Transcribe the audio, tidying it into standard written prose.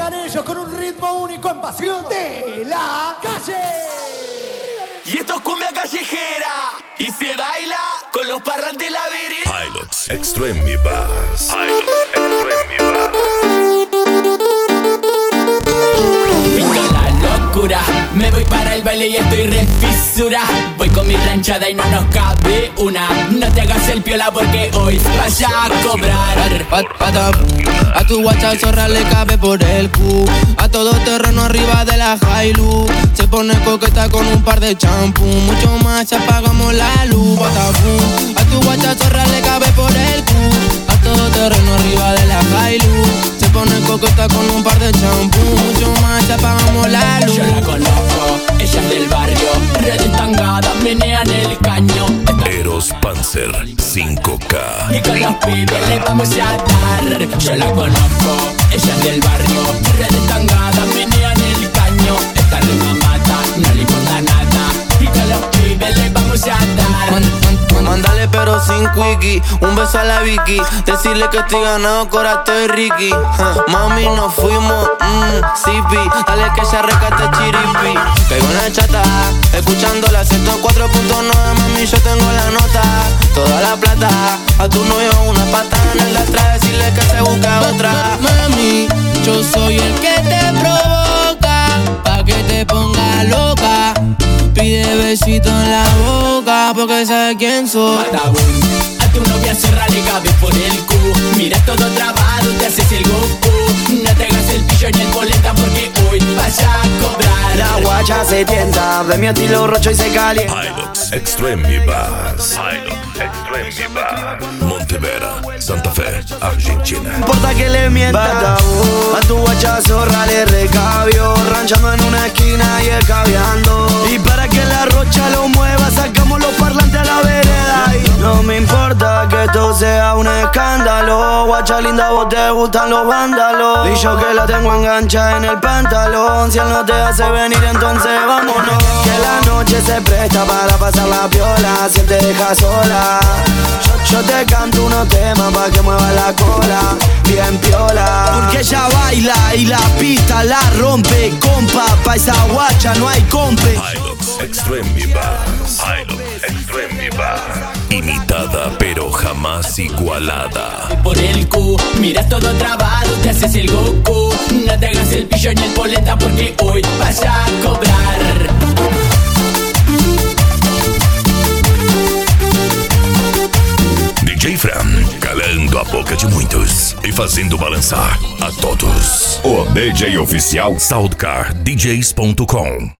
Llegan ellos con un ritmo único en Pasión de la Calle. Y esto es cumbia callejera y se baila con los parlantes la vereda. Pilots Extreme Bass. Pilots Extreme Bass. Pinta la locura, me voy para el baile y estoy re fisura. Voy con mi ranchada y no nos cabe una. No te hagas el piola porque hoy vaya a cobrar. A tu guacha zorra le cabe por el cu. A todo terreno arriba de la Hilux. Se pone coqueta con un par de champú. Mucho más apagamos la luz. A tu guacha zorra le cabe por el cu. A todo terreno arriba de la Hilux. Se pone coqueta con un par de champú. Mucho más apagamos la luz. Yo la conozco, ella es del barrio. Red entangada, menean el caño. Eros Panzer 5K. Y con los pibes le vamos a dar. Yo la conozco, ella es del barrio. Red entangada, menean el caño. Esta rima mata, no le importa nada. Y con los pibes le vamos a dar. Mándale pero sin quickie, un beso a la Vicky. Decirle que estoy ganado, Cora, estoy Ricky. Mami, nos fuimos, sipi. Dale que ella recate chiripi. Caigo en la chata, escuchando la 104.9. Mami, yo tengo la nota, toda la plata. A tu novio una patada en la atrás, decirle que se busca otra. Mami, yo soy el que te provoca, pa' que te ponga loca. Pide besito en la boca porque sabe quién soy. Matabum, a tu novia zorra le cabe por el cu. Mira todo trabado, te haces el Goku. No te hagas el pillo ni el boleta porque hoy vas a cobrar. La guacha se tienta, ve mi estilo rocho y se calienta. Pilots Extreme Bass. Pilots Extreme Bass. Montevera, Santa Fe, Argentina. No importa que le mienta, a tu guacha zorra le recabio. Ranchando en una esquina y escabeando. Y para que la rocha lo mueva, sacamos los parlantes a la vereda. Y no me importa que esto sea un escándalo. Guacha linda, vos te gustan los vándalos. Y yo que la tengo engancha en el pantalón. Si él no te hace venir, entonces vámonos. Que la noche se presta para pasar la piola. Si él te deja sola, yo te canto unos temas pa' que mueva la cola. Bien piola. Porque ella baila y la pista la rompe. Compa, pa' esa guacha no hay compe. Pilots Extreme Bass. Pilots Extreme Bass. Imitada pero jamás igualada. Por el cu, miras todo trabado, te haces el Goku. No te hagas el pillo ni el boleta porque hoy vas a cobrar. DJ Fran, calando a boca de muitos e fazendo balançar a todos. O DJ oficial SoundCardDJs.com.